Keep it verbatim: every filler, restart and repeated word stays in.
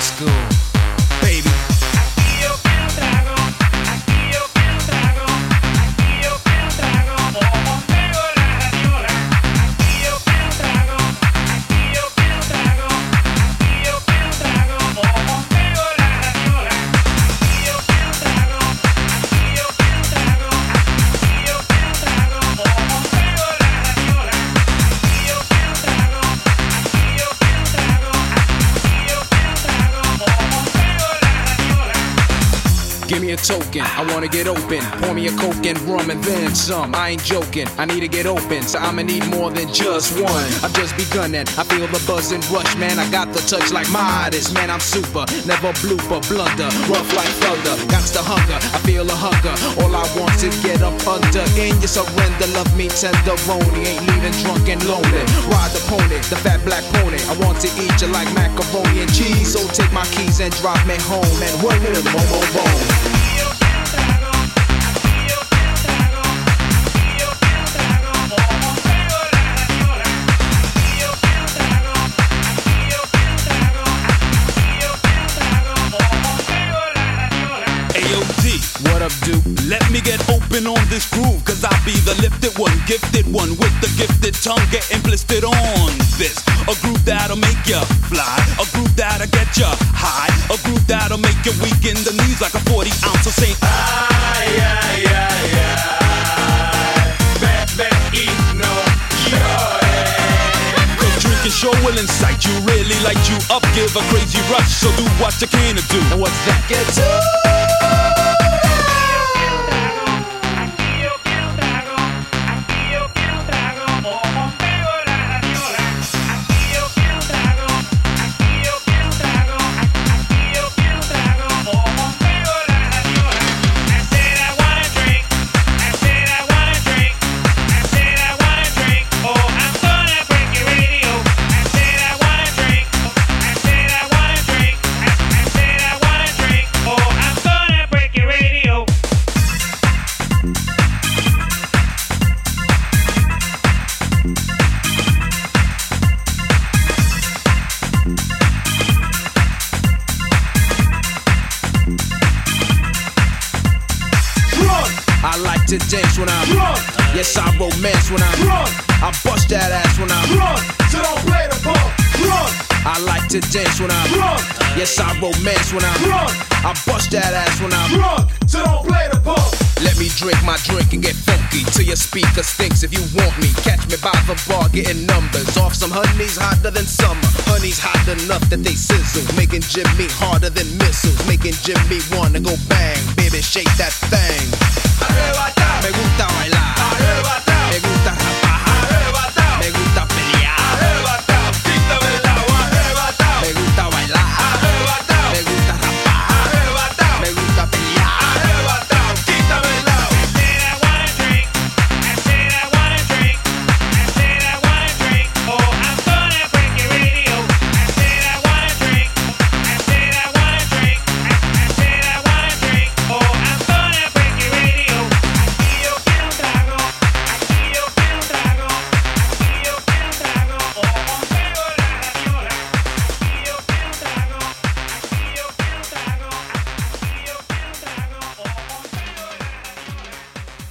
school, baby. Give me a token, I wanna get open. Pour me a coke and rum and then some. I ain't joking, I need to get open, so I'ma need more than just one. I've just begun and I feel the buzz and rush, man. I got the touch like Midas, man. I'm super, never blooper, blunder, rough like thunder. Got the hunger, I feel a hunger. All I want is get up under. In your surrender, love me tenderoni. Ain't leaving drunk and lonely. Ride the pony, the fat black pony. I want to eat you like macaroni and cheese. So take my keys and drive me home and work with a boom boom boom. What up, dude? Let me get open on this groove, cause I'll be the lifted one, gifted one, with the gifted tongue getting blistered on this. A groove that'll make ya fly, a groove that'll get ya high, a groove that'll make you weak in the knees like a forty ounce of Saint. Ay, ay, ay, ay, bebe y no llores. Cause drinking sure will incite you, really light you up, give a crazy rush, so do what you can to do. And what's that get to? I like to dance when I'm drunk. Yes, I romance when I'm drunk. I bust that ass when I'm drunk. So don't play the punk. Drunk. I like to dance when I'm drunk. Yes, I romance when I'm drunk. I bust that ass when I'm drunk. So don't play the punk. Let me drink my drink and get funky till your speaker stinks if you want me. Catch me by the bar getting numbers off some honeys hotter than summer. Honeys hot enough that they sizzle, making Jimmy harder than missiles, making Jimmy wanna go bang. Baby, shake that thing. Me gusta bailar.